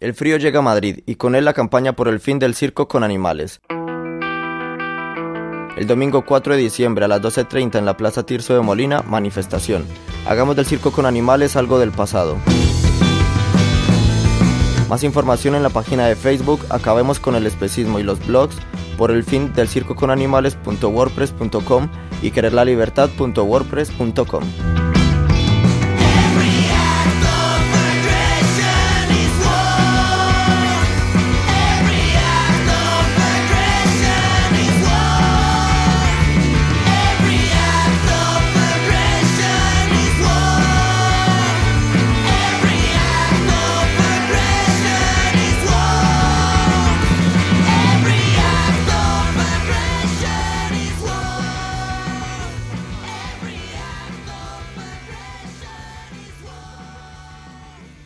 El frío llega a Madrid y con él la campaña por el fin del circo con animales. El domingo 4 de diciembre a las 12:30 en la Plaza Tirso de Molina, manifestación. Hagamos del circo con animales algo del pasado. Más información en la página de Facebook Acabemos con el especismo y los blogs por el fin del circo con animales.wordpress.com y quererlalibertad.wordpress.com.